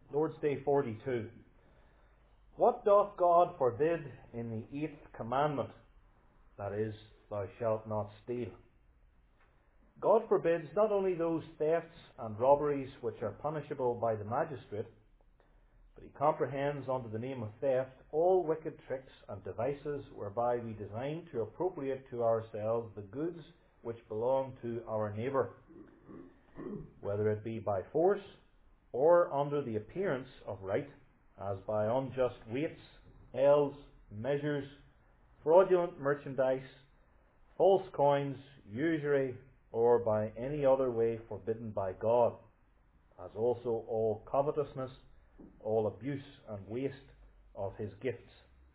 Lord's Day 42. What doth God forbid in the 8th commandment? That is, thou shalt not steal. God forbids not only those thefts and robberies which are punishable by the magistrate, but He comprehends under the name of theft all wicked tricks and devices whereby we design to appropriate to ourselves the goods which belong to our neighbour, whether it be by force or under the appearance of right, as by unjust weights, ells, measures, fraudulent merchandise, false coins, usury, or by any other way forbidden by God, as also all covetousness, all abuse and waste of His gifts.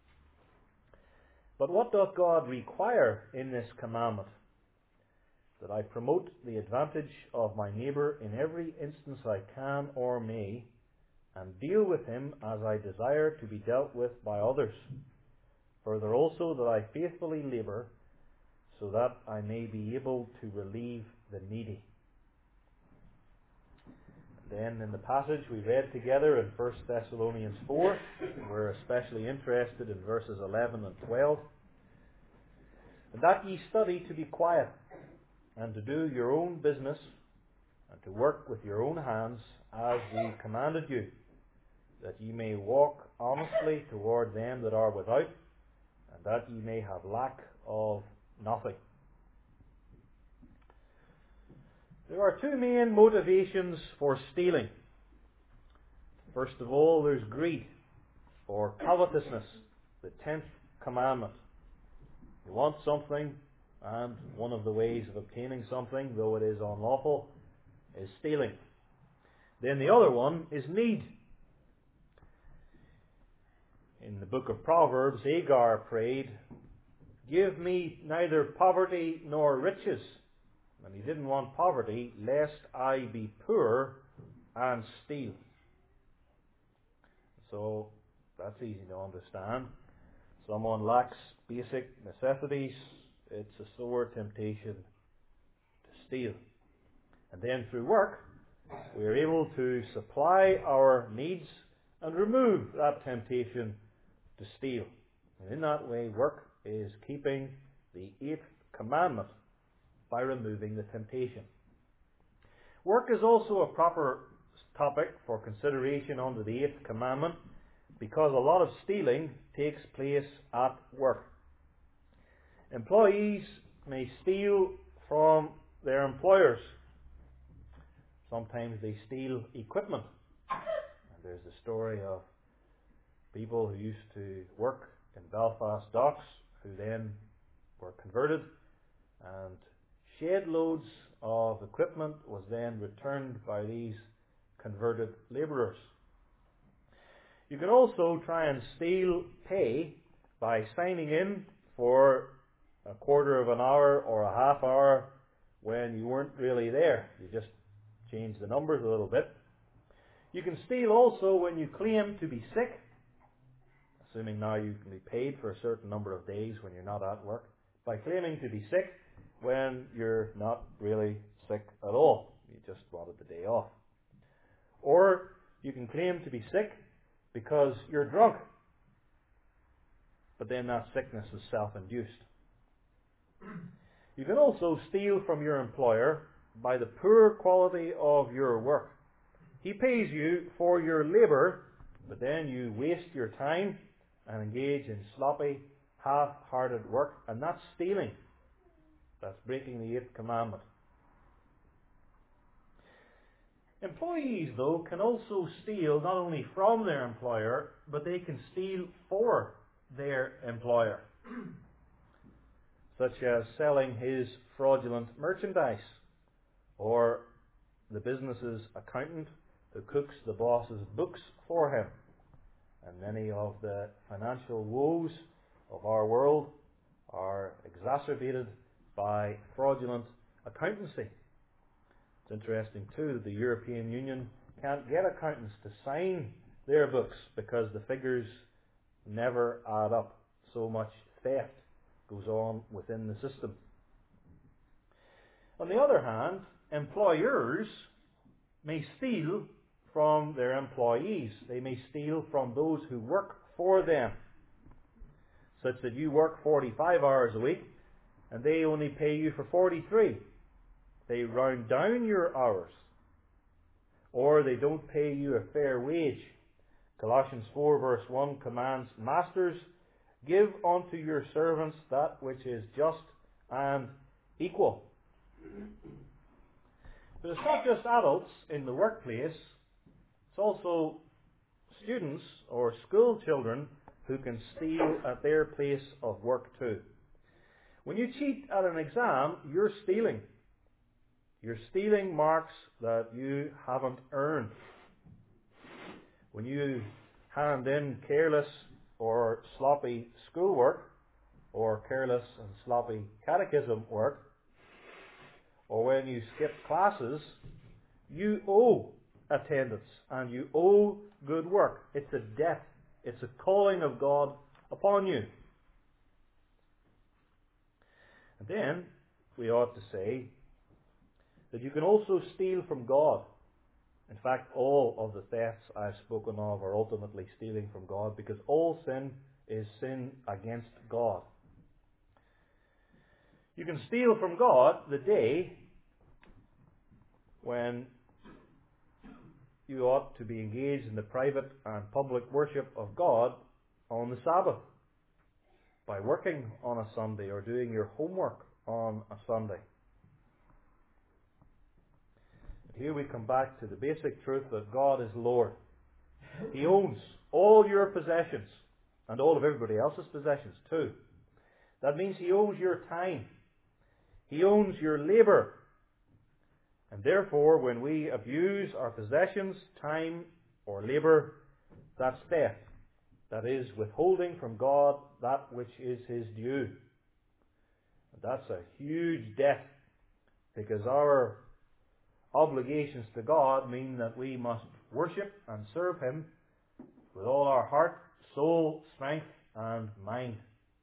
But what doth God require in this commandment? That I promote the advantage of my neighbour in every instance I can or may, and deal with him as I desire to be dealt with by others. Further also that I faithfully labour, so that I may be able to relieve the needy. Then in the passage we read together in 1 Thessalonians 4, we're especially interested in verses 11 and 12. And that ye study to be quiet, and to do your own business, and to work with your own hands, as we commanded you, that ye may walk honestly toward them that are without, and that ye may have lack of nothing. There are two main motivations for stealing. First of all, there's greed, or covetousness, the 10th commandment. You want something, and one of the ways of obtaining something, though it is unlawful, is stealing. Then the other one is need. In the book of Proverbs, Agar prayed, "Give me neither poverty nor riches." And he didn't want poverty, lest I be poor and steal. So that's easy to understand. Someone lacks basic necessities, it's a sore temptation to steal. And then through work, we are able to supply our needs and remove that temptation to steal. And in that way, work is keeping the 8th commandment by removing the temptation. Work is also a proper topic for consideration under the 8th commandment, because a lot of stealing takes place at work. Employees may steal from their employers. Sometimes they steal equipment. And there's a story of people who used to work in Belfast docks who then were converted, and shed loads of equipment was then returned by these converted labourers. You can also try and steal pay by signing in for a quarter of an hour or a half hour when you weren't really there. You just changed the numbers a little bit. You can steal also when you claim to be sick, assuming now you can be paid for a certain number of days when you're not at work, by claiming to be sick when you're not really sick at all. You just wanted the day off. Or you can claim to be sick because you're drunk, but then that sickness is self-induced. You can also steal from your employer by the poor quality of your work. He pays you for your labour, but then you waste your time and engage in sloppy, half-hearted work, and that's stealing. That's breaking the 8th commandment. Employees, though, can also steal not only from their employer, but they can steal for their employer, such as selling his fraudulent merchandise, or the business's accountant who cooks the boss's books for him. And many of the financial woes of our world are exacerbated by fraudulent accountancy. It's interesting too that the European Union can't get accountants to sign their books because the figures never add up. So much theft goes on within the system. On the other hand, employers may steal from their employees. They may steal from those who work for them, such that you work 45 hours a week and they only pay you for 43. They round down your hours, or they don't pay you a fair wage. Colossians 4 verse 1 commands, Masters, give unto your servants that which is just and equal. But it's not just adults in the workplace, it's also students or school children who can steal at their place of work too. When you cheat at an exam, you're stealing. You're stealing marks that you haven't earned. When you hand in careless or sloppy schoolwork, or careless and sloppy catechism work, or when you skip classes, you owe attendance and you owe good work. It's a debt. It's a calling of God upon you. And then we ought to say that you can also steal from God. In fact, all of the thefts I've spoken of are ultimately stealing from God, because all sin is sin against God. You can steal from God the day when you ought to be engaged in the private and public worship of God on the Sabbath, by working on a Sunday or doing your homework on a Sunday. But here we come back to the basic truth that God is Lord. He owns all your possessions and all of everybody else's possessions too. That means He owns your time. He owns your labour. And therefore, when we abuse our possessions, time, or labour, that's theft. That is withholding from God that which is His due. And that's a huge debt, because our obligations to God mean that we must worship and serve Him with all our heart, soul, strength, and mind.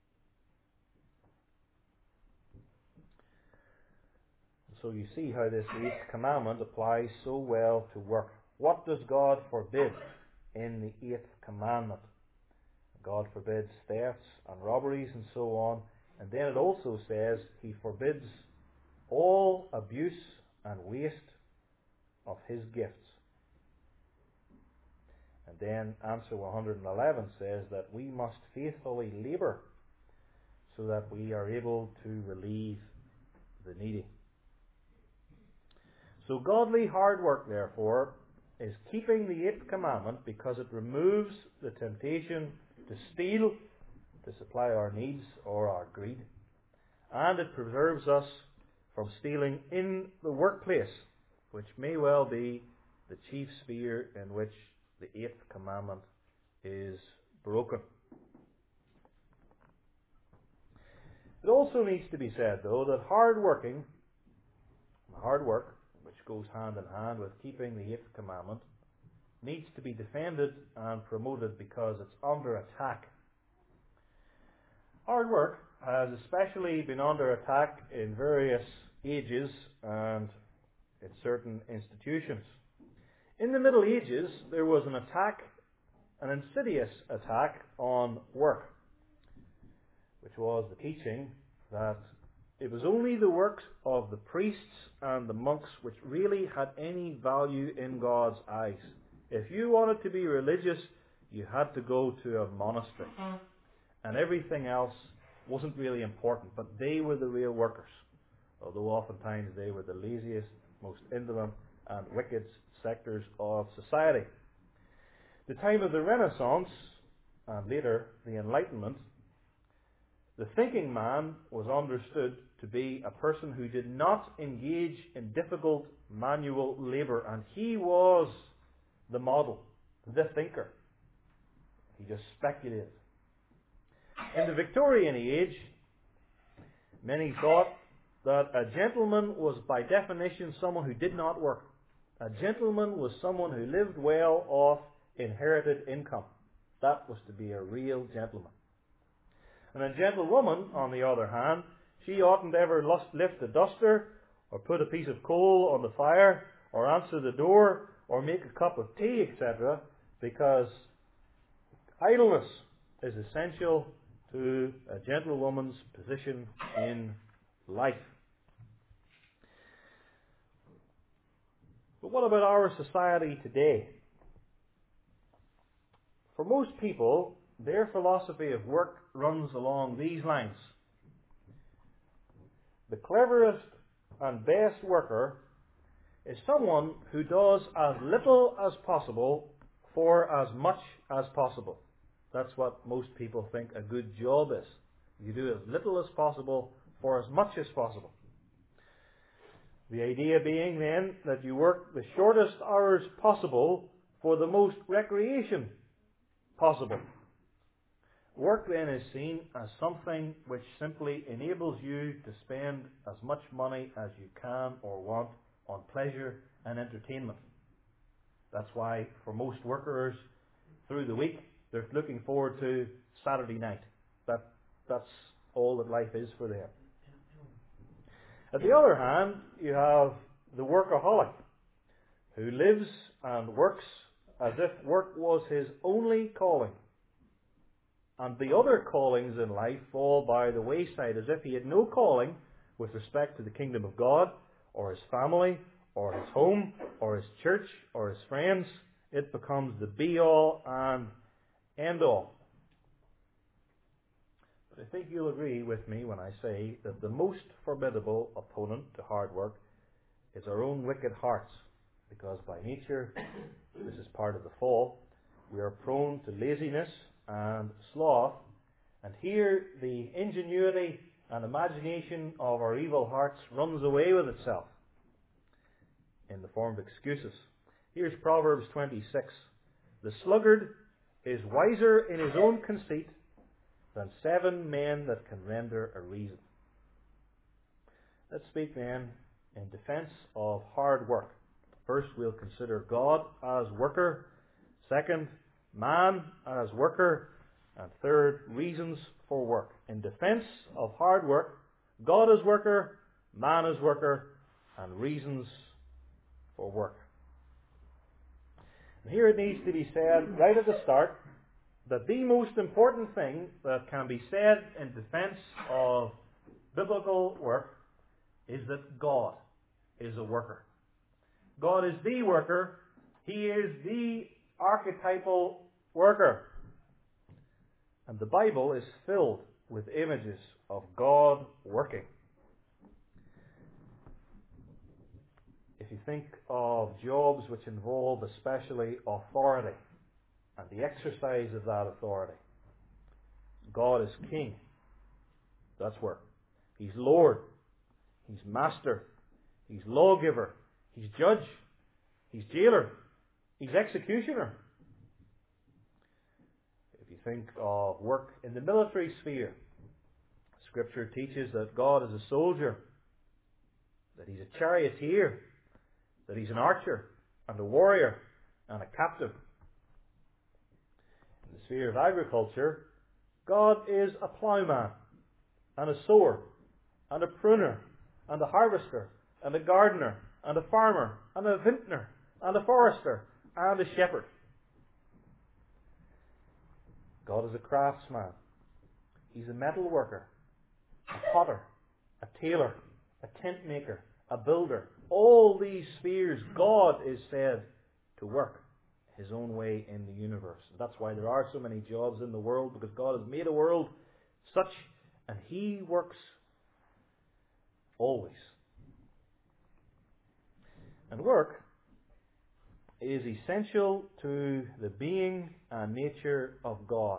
So you see how this 8th commandment applies so well to work. What does God forbid in the 8th commandment? God forbids thefts and robberies and so on. And then it also says He forbids all abuse and waste of His gifts. And then answer 111 says that we must faithfully labour so that we are able to relieve the needy. So godly hard work, therefore, is keeping the 8th commandment, because it removes the temptation to steal, to supply our needs or our greed. And it preserves us from stealing in the workplace, which may well be the chief sphere in which the 8th commandment is broken. It also needs to be said, though, that hard work, which goes hand in hand with keeping the 8th commandment, needs to be defended and promoted because it's under attack. Hard work has especially been under attack in various ages and in certain institutions. In the Middle Ages, there was an insidious attack on work, which was the teaching that it was only the works of the priests and the monks which really had any value in God's eyes. If you wanted to be religious, you had to go to a monastery. And everything else wasn't really important, but they were the real workers. Although oftentimes they were the laziest, most indolent and wicked sectors of society. The time of the Renaissance, and later the Enlightenment, the thinking man was understood to be a person who did not engage in difficult manual labour, and he was the model, the thinker. He just speculated. In the Victorian age, many thought that a gentleman was by definition someone who did not work. A gentleman was someone who lived well off inherited income. That was to be a real gentleman. And a gentlewoman, on the other hand, she oughtn't ever lift a duster, or put a piece of coal on the fire, or answer the door, or make a cup of tea, etc., because idleness is essential to a gentlewoman's position in life. But what about our society today? For most people, their philosophy of work runs along these lines. The cleverest and best worker is someone who does as little as possible for as much as possible. That's what most people think a good job is. You do as little as possible for as much as possible. The idea being then that you work the shortest hours possible for the most recreation possible. Work then is seen as something which simply enables you to spend as much money as you can or want on pleasure and entertainment. That's why for most workers through the week they're looking forward to Saturday night. That's all that life is for them. At the other hand, you have the workaholic who lives and works as if work was his only calling. And the other callings in life fall by the wayside as if he had no calling with respect to the kingdom of God, or his family, or his home, or his church, or his friends. It becomes the be-all and end-all. But I think you'll agree with me when I say that the most formidable opponent to hard work is our own wicked hearts, because by nature, this is part of the fall, we are prone to laziness and sloth, and here the ingenuity and imagination of our evil hearts runs away with itself in the form of excuses. Here's Proverbs 26. The sluggard is wiser in his own conceit than 7 men that can render a reason. Let's speak then in defense of hard work. First, we'll consider God as worker. Second, man as worker. And third, reasons for work. In defense of hard work, God as worker, man as worker, and reasons for work. And here it needs to be said right at the start that the most important thing that can be said in defense of biblical work is that God is a worker. God is the worker. He is the archetypal worker. And the Bible is filled with images of God working. If you think of jobs which involve especially authority and the exercise of that authority, God is King. That's work. He's Lord. He's Master. He's Lawgiver. He's Judge. He's Jailer. He's Executioner. If you think of work in the military sphere, Scripture teaches that God is a soldier, that He's a charioteer, that He's an archer and a warrior and a captain. In the sphere of agriculture, God is a ploughman and a sower and a pruner and a harvester and a gardener and a farmer and a vintner and a forester and a shepherd. God is a craftsman. He's a metal worker, a potter, a tailor, a tent maker, a builder. All these spheres, God is said to work His own way in the universe. That's why there are so many jobs in the world, because God has made a world such, and He works always. And work is essential to the being and nature of God.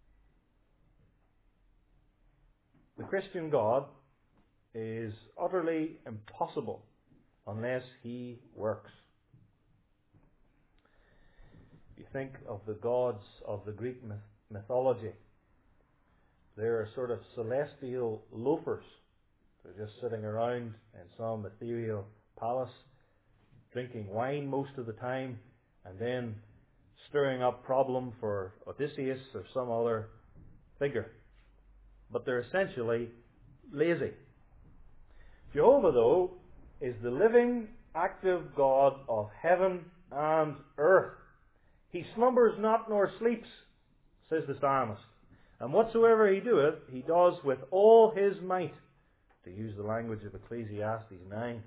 The Christian God is utterly impossible unless He works. If you think of the gods of the Greek mythology, they're sort of celestial loafers. They're just sitting around in some ethereal palace, drinking wine most of the time, and then stirring up problem for Odysseus or some other figure. But they're essentially lazy. Jehovah, though, is the living, active God of heaven and earth. He slumbers not nor sleeps, says the psalmist. And whatsoever he doeth, he does with all his might, to use the language of Ecclesiastes 9.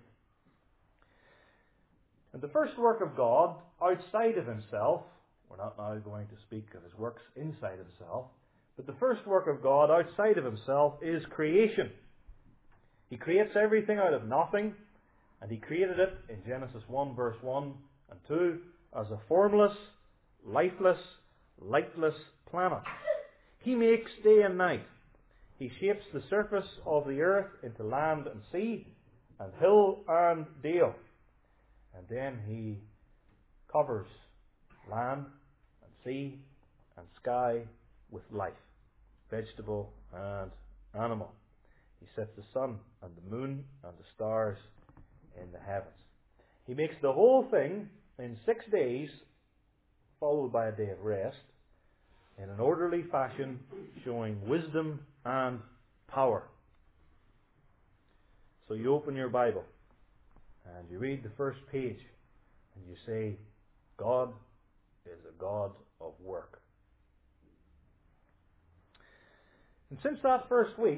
And the first work of God, outside of himself, we're not now going to speak of his works inside himself, but the first work of God outside of himself is creation. He creates everything out of nothing, and he created it in Genesis 1 verse 1 and 2 as a formless, lifeless, lightless planet. He makes day and night. He shapes the surface of the earth into land and sea, and hill and dale. And then he covers land and sea and sky with life, vegetable and animal. He sets the sun and the moon and the stars in the heavens. He makes the whole thing in 6 days, followed by a day of rest, in an orderly fashion, showing wisdom and power. So you open your Bible and you read the first page and you say, God is a God of work. And since that first week,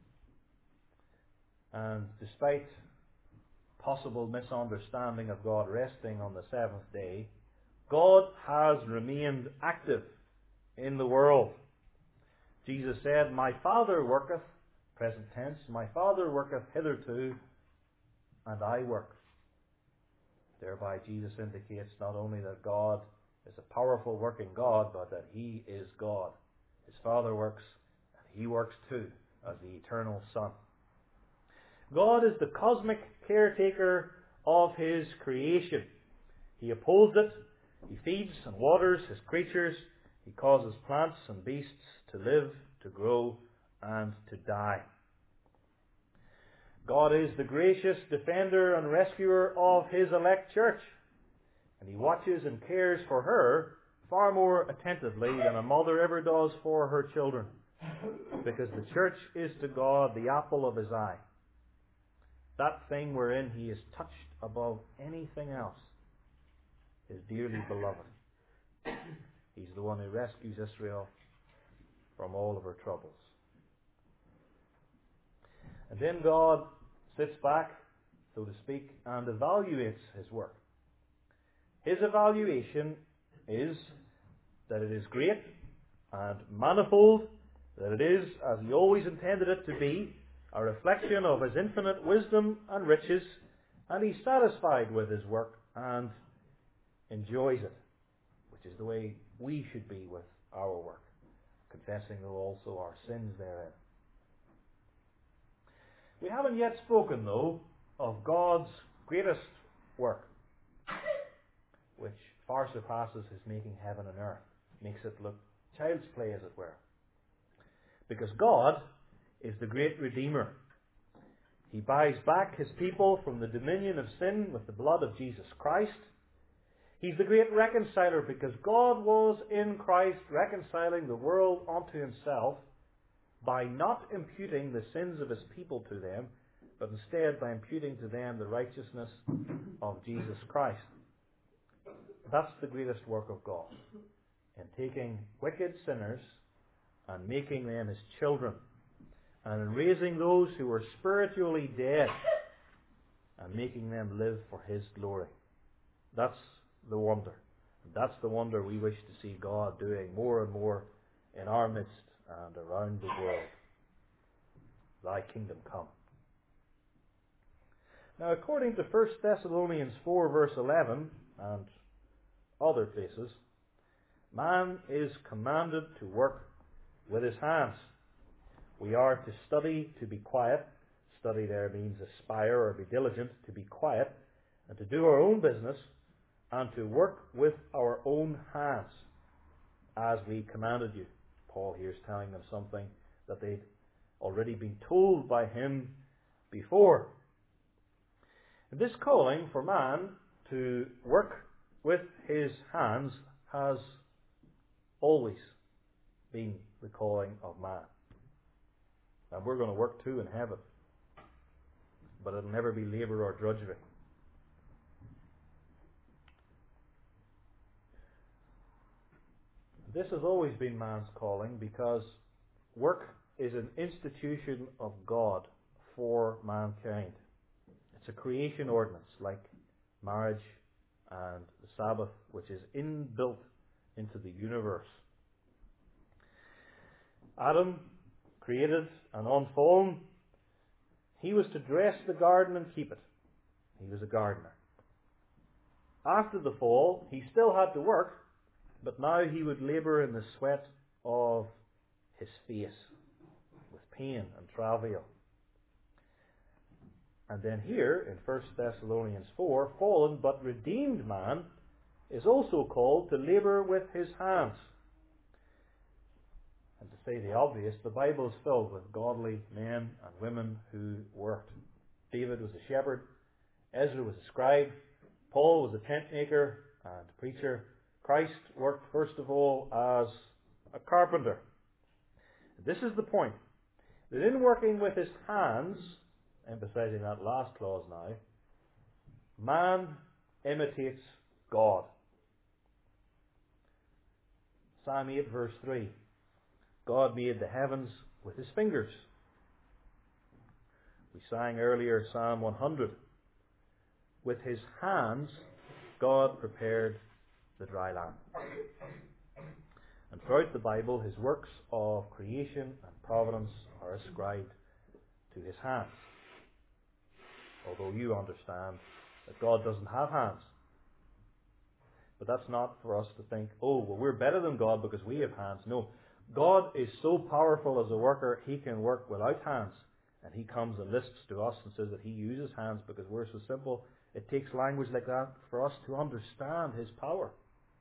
and despite possible misunderstanding of God resting on the seventh day, God has remained active in the world. Jesus said, My Father worketh, present tense, my Father worketh hitherto, and I work. Thereby Jesus indicates not only that God is a powerful working God, but that he is God. His Father works, and he works too, as the eternal Son. God is the cosmic caretaker of his creation. He upholds it, he feeds and waters his creatures, he causes plants and beasts to live, to grow, and to die. God is the gracious defender and rescuer of his elect church, and he watches and cares for her far more attentively than a mother ever does for her children, because the church is to God the apple of his eye. That thing wherein he is touched above anything else is dearly beloved. He's the one who rescues Israel from all of her troubles. And then God sits back, so to speak, and evaluates his work. His evaluation is that it is great and manifold, that it is, as he always intended it to be, a reflection of his infinite wisdom and riches, and he's satisfied with his work and enjoys it, which is the way we should be with our work, confessing also our sins therein. We haven't yet spoken, though, of God's greatest work, which far surpasses his making heaven and earth, makes it look child's play, as it were. Because God is the great Redeemer. He buys back his people from the dominion of sin with the blood of Jesus Christ. He's the great reconciler, because God was in Christ reconciling the world unto himself by not imputing the sins of his people to them, but instead by imputing to them the righteousness of Jesus Christ. That's the greatest work of God, in taking wicked sinners and making them his children, and in raising those who were spiritually dead and making them live for his glory. That's the wonder. That's the wonder we wish to see God doing more and more in our midst and around the world. Thy kingdom come. Now, according to 1 Thessalonians 4 verse 11 and other places, man is commanded to work with his hands. We are to study to be quiet. Study there means aspire or be diligent, to be quiet, and to do our own business, and to work with our own hands, as we commanded you. Paul here is telling them something that they'd already been told by him before. And this calling for man to work with his hands has always been the calling of man. And we're going to work too in heaven, but it'll never be labour or drudgery. This has always been man's calling because work is an institution of God for mankind. It's a creation ordinance like marriage and the Sabbath, which is inbuilt into the universe. Adam, created and unfallen, he was to dress the garden and keep it. He was a gardener. After the fall, he still had to work, but now he would labour in the sweat of his face, with pain and travail. And then here, in 1 Thessalonians 4, fallen but redeemed man is also called to labour with his hands. And to say the obvious, the Bible is filled with godly men and women who worked. David was a shepherd, Ezra was a scribe, Paul was a tent maker and preacher. Christ worked first of all as a carpenter. This is the point, that in working with his hands, emphasizing that last clause now, man imitates God. Psalm 8 verse 3. God made the heavens with his fingers. We sang earlier Psalm 100. With his hands, God prepared the dry land. And throughout the Bible, his works of creation and providence are ascribed to his hands. Although you understand that God doesn't have hands. But that's not for us to think, oh, well, we're better than God because we have hands. No. God is so powerful as a worker, he can work without hands. And he comes and lisps to us and says that he uses hands because we're so simple. It takes language like that for us to understand his power.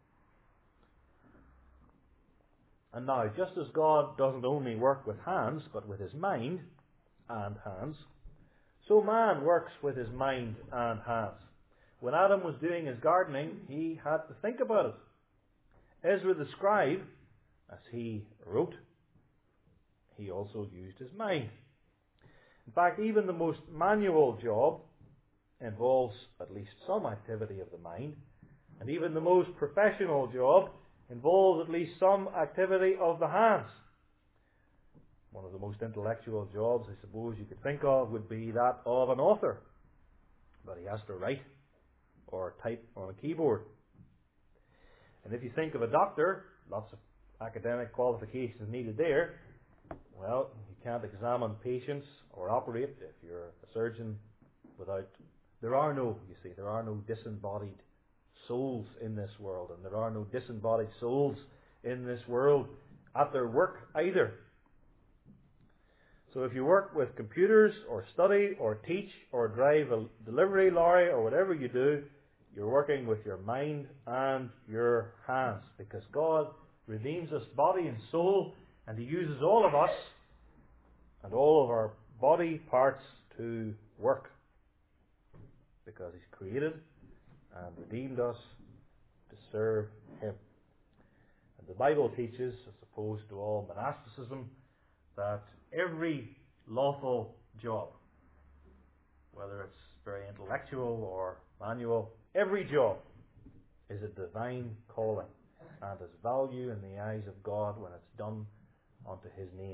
And now, just as God doesn't only work with hands, but with his mind and hands, so man works with his mind and hands. When Adam was doing his gardening, he had to think about it. Ezra the scribe, as he wrote, he also used his mind. In fact, even the most manual job involves at least some activity of the mind, and even the most professional job involves at least some activity of the hands. One of the most intellectual jobs, I suppose, you could think of would be that of an author. But he has to write or type on a keyboard. And if you think of a doctor, lots of academic qualifications needed there. Well, you can't examine patients or operate if you're a surgeon without... There are no disembodied souls in this world, and there are no disembodied souls in this world at their work either. So if you work with computers or study or teach or drive a delivery lorry or whatever you do, you're working with your mind and your hands, because God redeems us body and soul, and he uses all of us and all of our body parts to work, because he's created and redeemed us to serve him. And the Bible teaches, as opposed to all monasticism, that every lawful job, whether it's very intellectual or manual, every job is a divine calling and has value in the eyes of God when it's done unto his name.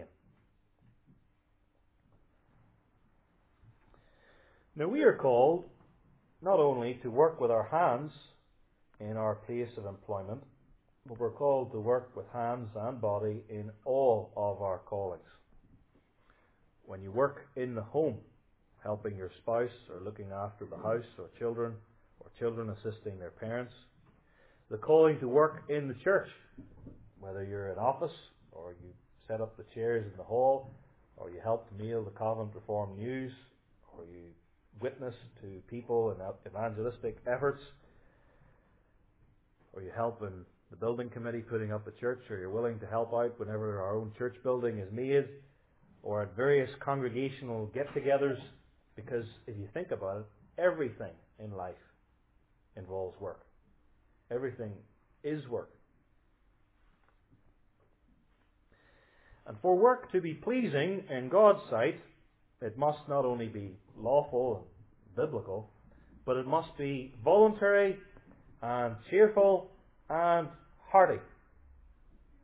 Now we are called not only to work with our hands in our place of employment, but we're called to work with hands and body in all of our callings. When you work in the home, helping your spouse or looking after the house or children assisting their parents, the calling to work in the church, whether you're in office or you set up the chairs in the hall, or you help to mail the Covenant Reformed News, or you witness to people in evangelistic efforts, or you help in the building committee putting up the church, or you're willing to help out whenever our own church building is made, or at various congregational get-togethers, because if you think about it, everything in life involves work. Everything is work. And for work to be pleasing in God's sight, it must not only be lawful and biblical, but it must be voluntary and cheerful and hearty.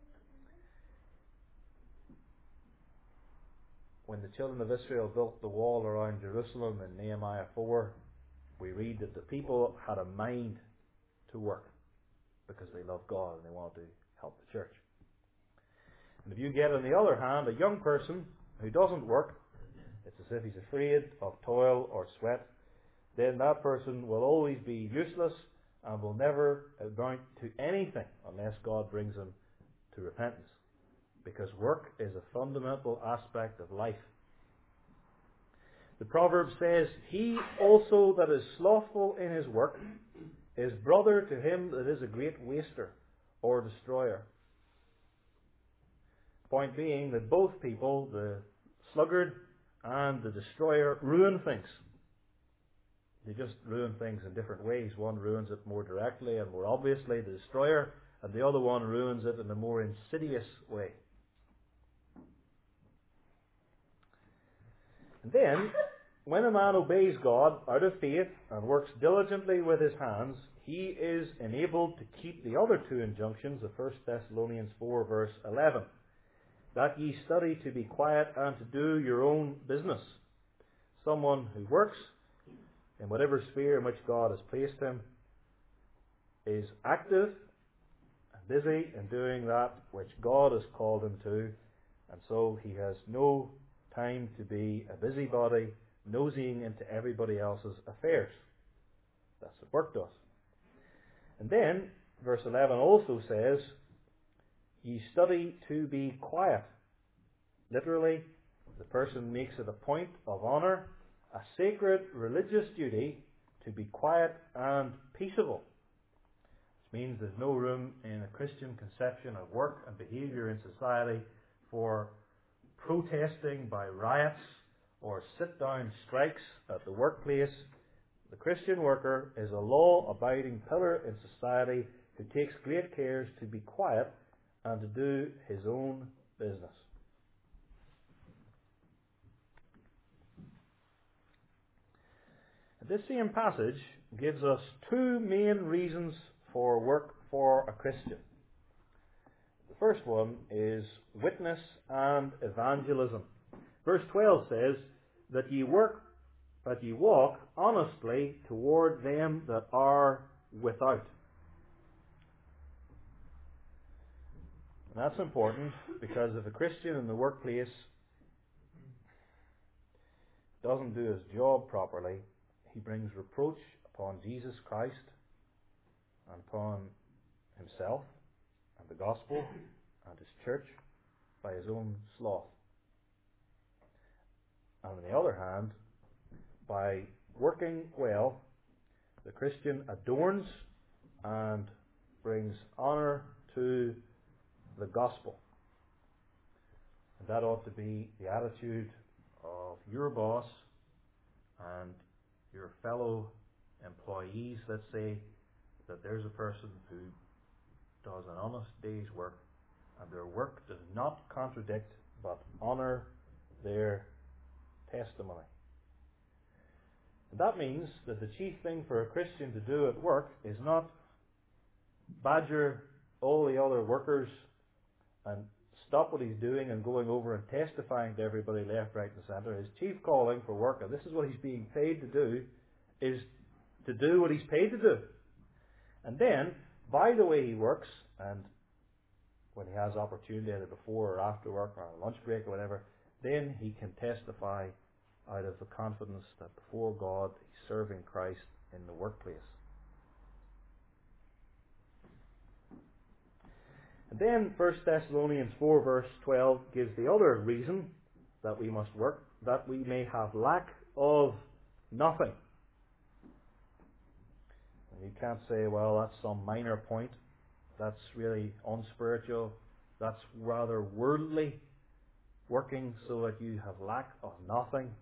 when the children of Israel built the wall around Jerusalem in Nehemiah 4, we read that the people had a mind to work because they love God and they want to help the church. And if you get, on the other hand, a young person who doesn't work, it's as if he's afraid of toil or sweat, then that person will always be useless and will never amount to anything unless God brings him to repentance. Because work is a fundamental aspect of life. The proverb says, "He also that is slothful in his work is brother to him that is a great waster or destroyer." Point being that both people, the sluggard and the destroyer, ruin things. They just ruin things in different ways. One ruins it more directly and more obviously, the destroyer, and the other one ruins it in a more insidious way. And then, when a man obeys God out of faith and works diligently with his hands, he is enabled to keep the other two injunctions of 1 Thessalonians 4 verse 11. That ye study to be quiet and to do your own business. Someone who works in whatever sphere in which God has placed him is active and busy in doing that which God has called him to, and so he has no time to be a busybody nosying into everybody else's affairs. That's what work does. And then, verse 11 also says, ye study to be quiet. Literally, the person makes it a point of honour, a sacred religious duty, to be quiet and peaceable. Which means there's no room in a Christian conception of work and behaviour in society for protesting by riots or sit-down strikes at the workplace. The Christian worker is a law-abiding pillar in society who takes great cares to be quiet and to do his own business. This same passage gives us two main reasons for work for a Christian. The first one is witness and evangelism. Verse 12 says that ye walk honestly toward them that are without. And that's important because if a Christian in the workplace doesn't do his job properly, he brings reproach upon Jesus Christ and upon himself and the gospel and his church by his own sloth. And on the other hand, by working well, the Christian adorns and brings honour to the gospel. And that ought to be the attitude of your boss and your fellow employees. Let's say that there's a person who does an honest day's work and their work does not contradict but honour their testimony. And that means that the chief thing for a Christian to do at work is not badger all the other workers and stop what he's doing and going over and testifying to everybody left, right and centre. His chief calling for work, and this is what he's being paid to do, is to do what he's paid to do. And then, by the way he works, and when he has opportunity either before or after work or on a lunch break or whatever, then he can testify out of the confidence that before God he's serving Christ in the workplace. And then 1 Thessalonians 4 verse 12 gives the other reason that we must work, that we may have lack of nothing. And you can't say, well, that's some minor point. That's really unspiritual. That's rather worldly, working so that you have lack of nothing.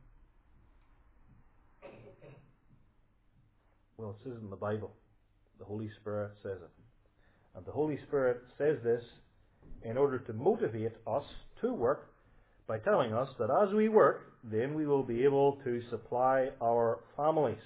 Well, it says in the Bible. The Holy Spirit says it. And the Holy Spirit says this in order to motivate us to work by telling us that as we work, then we will be able to supply our families.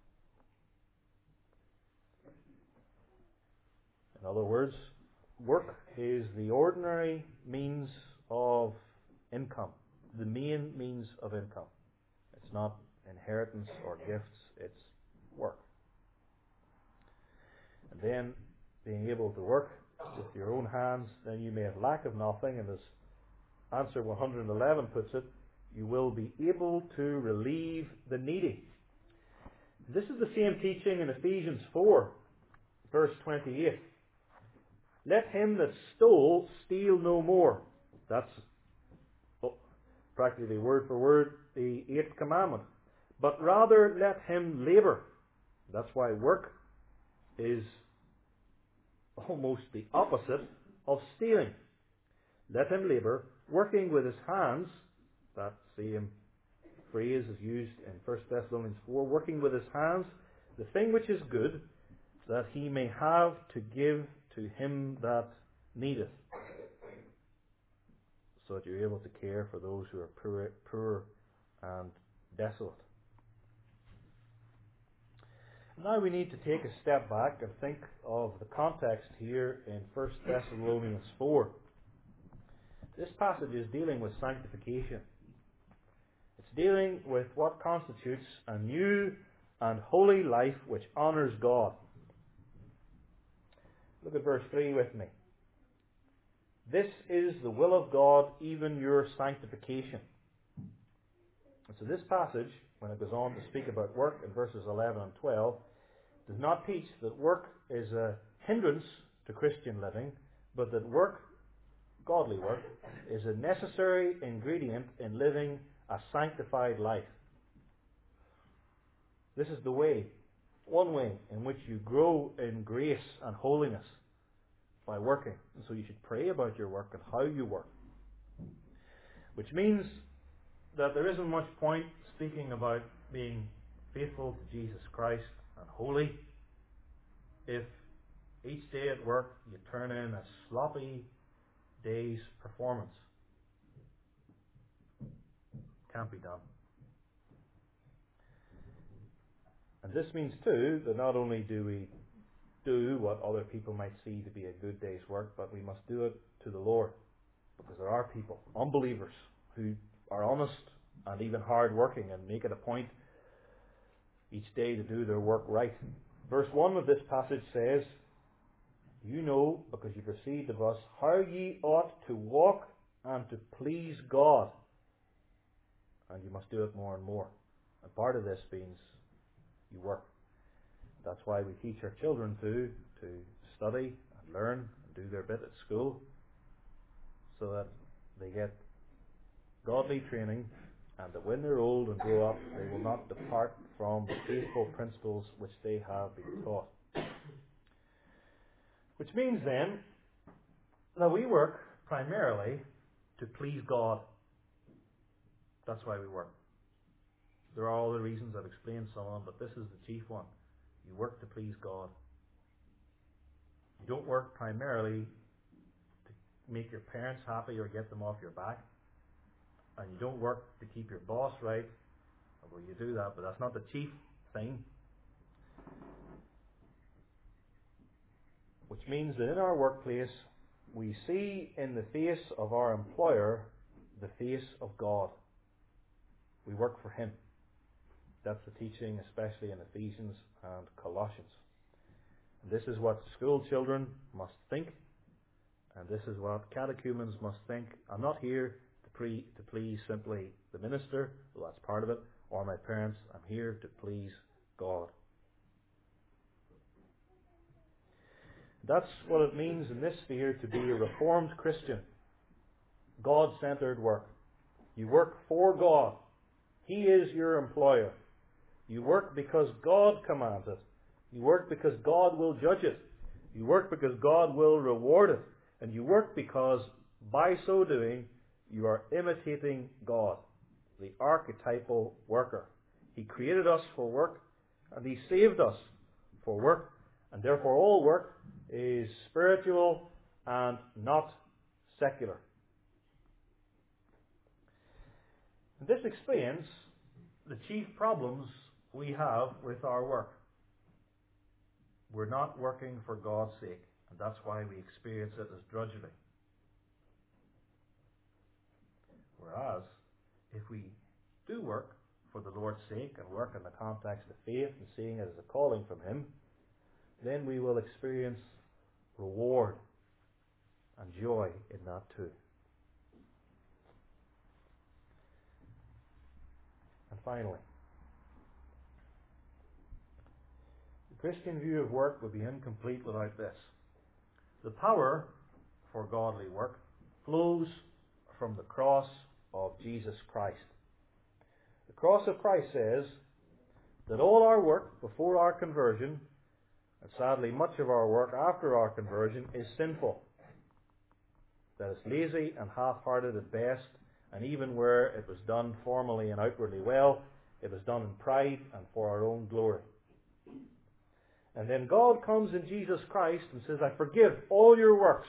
In other words, work is the ordinary means of income, the main means of income. It's not inheritance or gifts, it's work. And then being able to work with your own hands, then you may have lack of nothing, and as answer 111 puts it, you will be able to relieve the needy. This is the same teaching in Ephesians 4, verse 28. Let him that stole steal no more. That's practically word for word the 8th commandment. But rather let him labour. That's why work is almost the opposite of stealing. Let him labour, working with his hands. That same phrase is used in 1 Thessalonians 4. Working with his hands, the thing which is good, that he may have to give to him that needeth. So that you're able to care for those who are poor and desolate. Now we need to take a step back and think of the context here in 1 Thessalonians 4. This passage is dealing with sanctification. It's dealing with what constitutes a new and holy life which honours God. Look at verse 3 with me. This is the will of God, even your sanctification. And so this passage, when it goes on to speak about work in verses 11 and 12, does not teach that work is a hindrance to Christian living, but that work, godly work, is a necessary ingredient in living a sanctified life. This is the way, one way, in which you grow in grace and holiness, by working. And so you should pray about your work and how you work. Which means that there isn't much point speaking about being faithful to Jesus Christ and holy if each day at work you turn in a sloppy day's performance. Can't be done. And this means too that not only do we do what other people might see to be a good day's work, but we must do it to the Lord. Because there are people, unbelievers, who are honest and even hard working and make it a point each day to do their work right. Verse 1 of this passage says, you know, because you've received of us, how ye ought to walk and to please God. And you must do it more and more. And part of this means you work. That's why we teach our children to study and learn and do their bit at school, so that they get godly training, and that when they're old and grow up, they will not depart from the faithful principles which they have been taught. Which means then that we work primarily to please God. That's why we work. There are all the reasons I've explained some of them, but this is the chief one. You work to please God. You don't work primarily to make your parents happy or get them off your back. And you don't work to keep your boss right. Well, you do that, but that's not the chief thing. Which means that in our workplace, we see in the face of our employer the face of God. We work for Him. That's the teaching, especially in Ephesians and Colossians. And this is what school children must think, and this is what catechumens must think. I'm not here to please simply the minister, well, that's part of it, or my parents. I'm here to please God. That's what it means in this sphere to be a reformed Christian. God-centered work. You work for God. He is your employer. You work because God commands it. You work because God will judge it. You work because God will reward it. And you work because, by so doing, you are imitating God, the archetypal worker. He created us for work, and He saved us for work. And therefore all work is spiritual and not secular. And this explains the chief problems we have with our work. We're not working for God's sake, and that's why we experience it as drudgery. Whereas, if we do work for the Lord's sake and work in the context of faith and seeing it as a calling from Him, then we will experience reward and joy in that too. And finally, the Christian view of work would be incomplete without this. The power for godly work flows from the cross of Jesus Christ. The cross of Christ says that all our work before our conversion, and sadly much of our work after our conversion, is sinful. That it's lazy and half-hearted at best, and even where it was done formally and outwardly well, it was done in pride and for our own glory. And then God comes in Jesus Christ and says, I forgive all your works.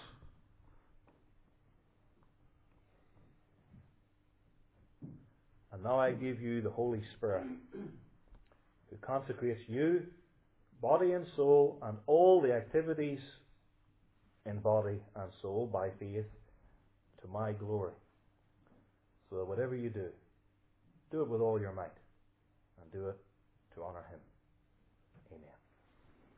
And now I give you the Holy Spirit, who consecrates you, body and soul, and all the activities in body and soul by faith to my glory. So that whatever you do, do it with all your might, and do it to honour Him. Amen.